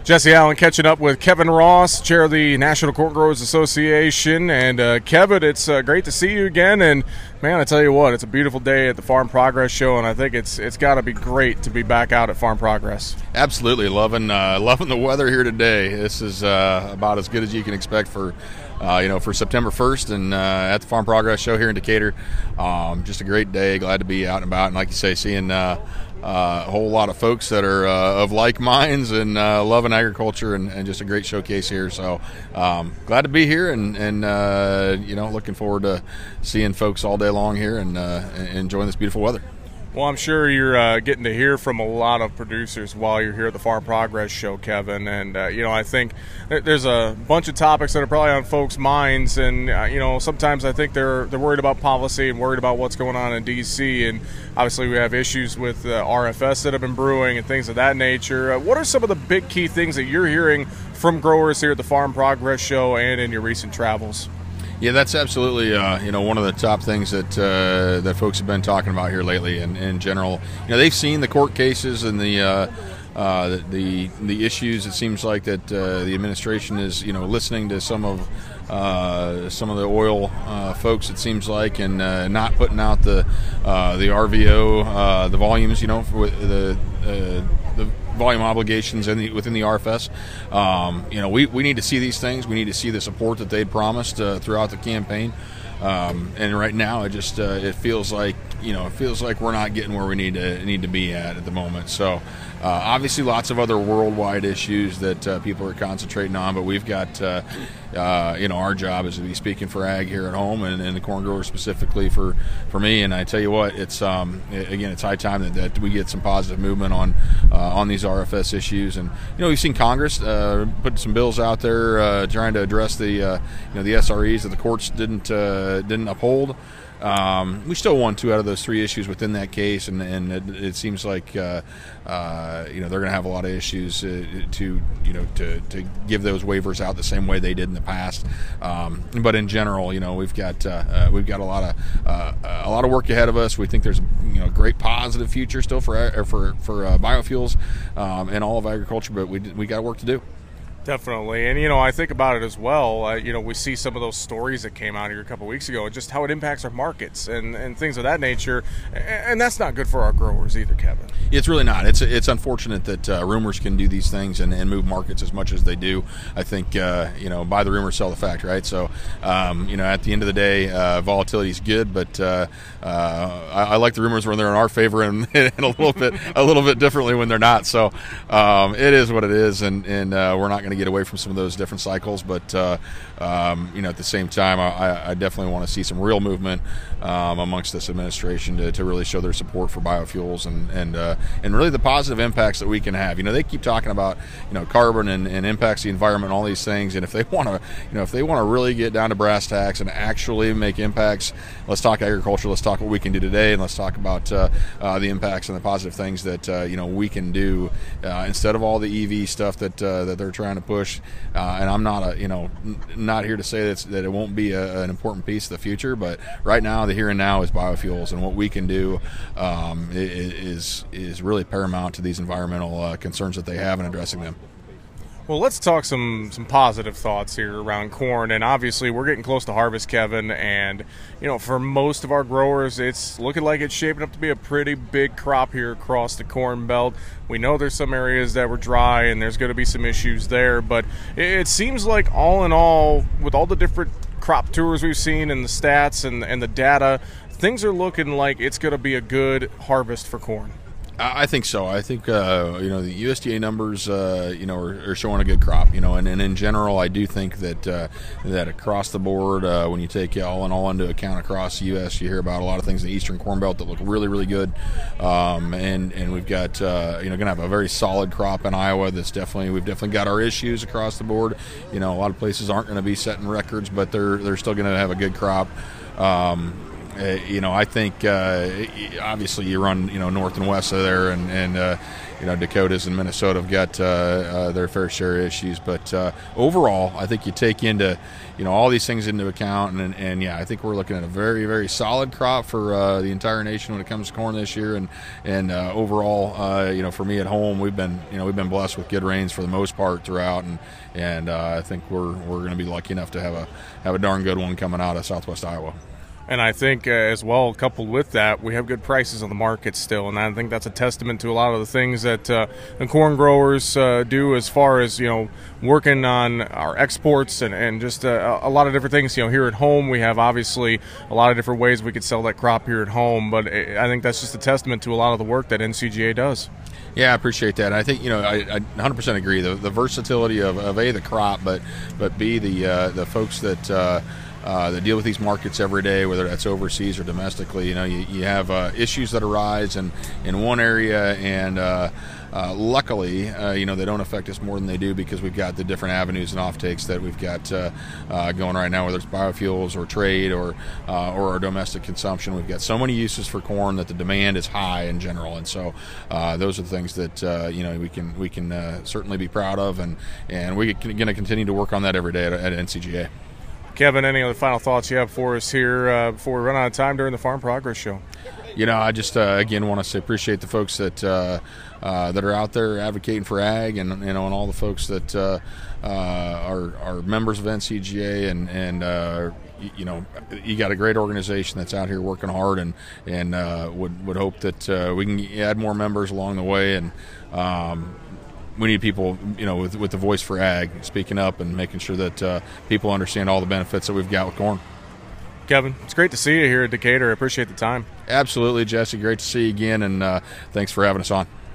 Jesse Allen catching up with Kevin Ross, chair of the National Corn Growers Association. And Kevin, it's great to see you again. And man, I tell you what, it's a beautiful day at the Farm Progress Show, and I think it's got to be great to be back out at Farm Progress. Absolutely, loving the weather here today. This is about as good as you can expect for September 1st, and at the Farm Progress Show here in Decatur. Just a great day. Glad to be out and about, and like you say, seeing a whole lot of folks that are of like minds and loving agriculture, and just a great showcase here. So glad to be here, and looking forward to seeing folks all day long here and enjoying this beautiful weather. Well, I'm sure you're getting to hear from a lot of producers while you're here at the Farm Progress Show, Kevin. And, I think there's a bunch of topics that are probably on folks' minds. And, sometimes I think they're worried about policy and worried about what's going on in D.C. And obviously we have issues with RFS that have been brewing and things of that nature. What are some of the big key things that you're hearing from growers here at the Farm Progress Show and in your recent travels? Yeah, that's absolutely one of the top things that folks have been talking about here lately. And in general, they've seen the court cases and the issues. It seems like that the administration is listening to some of the oil folks. It seems like, and not putting out the RVO the volumes. For the volume obligations within the RFS. We need to see these things. We need to see the support that they'd promised throughout the campaign. And right now, it feels like we're not getting where we need to be at the moment. So obviously, lots of other worldwide issues that people are concentrating on, but we've got our job is to be speaking for ag here at home and the corn growers specifically for me. And I tell you what, it's high time that we get some positive movement on these RFS issues. And we've seen Congress put some bills out there trying to address the SREs that the courts didn't uphold. We still won 2 out of those 3 issues within that case, and it seems like they're going to have a lot of issues to give those waivers out the same way they did in the past. But in general, we've got a lot of work ahead of us. We think there's a great positive future still for biofuels and all of agriculture, but we got work to do. Definitely. And, I think about it as well. We see some of those stories that came out here a couple of weeks ago and just how it impacts our markets and things of that nature. And that's not good for our growers either, Kevin. It's really not. It's unfortunate that rumors can do these things and move markets as much as they do. I think, buy the rumor, sell the fact, right? So, at the end of the day, volatility is good, but I like the rumors when they're in our favor and a little bit differently when they're not. So it is what it is, and we're not going to get away from some of those different cycles, but at the same time, I definitely want to see some real movement amongst this administration to really show their support for biofuels and really the positive impacts that we can have. They keep talking about carbon and impacts the environment and all these things, and if they want to really get down to brass tacks and actually make impacts, let's talk agriculture, let's talk what we can do today, and let's talk about the impacts and the positive things that we can do instead of all the EV stuff that they're trying to push. And I'm not here to say that it won't be an important piece of the future, but right now, the here and now is biofuels, and what we can do is really paramount to these environmental concerns that they have in addressing them. Well, let's talk some positive thoughts here around corn, and obviously we're getting close to harvest, Kevin, and for most of our growers, it's looking like it's shaping up to be a pretty big crop here across the Corn Belt. We know there's some areas that were dry, and there's going to be some issues there, but it seems like all in all, with all the different crop tours we've seen and the stats and the data, things are looking like it's going to be a good harvest for corn. I think so. I think the USDA numbers are showing a good crop. And in general, I do think that across the board, when you take all in all into account across the U.S., you hear about a lot of things in the Eastern Corn Belt that look really, really good. And we've got going to have a very solid crop in Iowa. We've definitely got our issues across the board. A lot of places aren't going to be setting records, but they're still going to have a good crop. I think obviously you run north and west of there, and Dakotas and Minnesota have got their fair share of issues, but overall I think you take into all these things into account, and I think we're looking at a very, very solid crop for the entire nation when it comes to corn this year, and overall for me at home we've been blessed with good rains for the most part throughout, and I think we're going to be lucky enough to have a darn good one coming out of Southwest Iowa. And I think as well, coupled with that, we have good prices on the market still, and I think that's a testament to a lot of the things that the corn growers do as far as working on our exports and just a lot of different things. Here at home, we have obviously a lot of different ways we could sell that crop here at home, but I think that's just a testament to a lot of the work that NCGA does. Yeah, I appreciate that. I think I 100% agree. The versatility of A, the crop, but B, the folks that deal with these markets every day, whether that's overseas or domestically. You have issues that arise in one area, and luckily, they don't affect us more than they do because we've got the different avenues and offtakes that we've got going right now, whether it's biofuels or trade or our domestic consumption. We've got so many uses for corn that the demand is high in general, and so those are the things that we can certainly be proud of, and we're going to continue to work on that every day at NCGA. Kevin, any other final thoughts you have for us here before we run out of time during the Farm Progress Show? I just again want to say appreciate the folks that are out there advocating for ag, and and all the folks that are members of NCGA, and you got a great organization that's out here working hard, and would hope that we can add more members along the way, and we need people, with the voice for ag, speaking up and making sure that people understand all the benefits that we've got with corn. Kevin, it's great to see you here at Decatur. I appreciate the time. Absolutely, Jesse. Great to see you again, and thanks for having us on.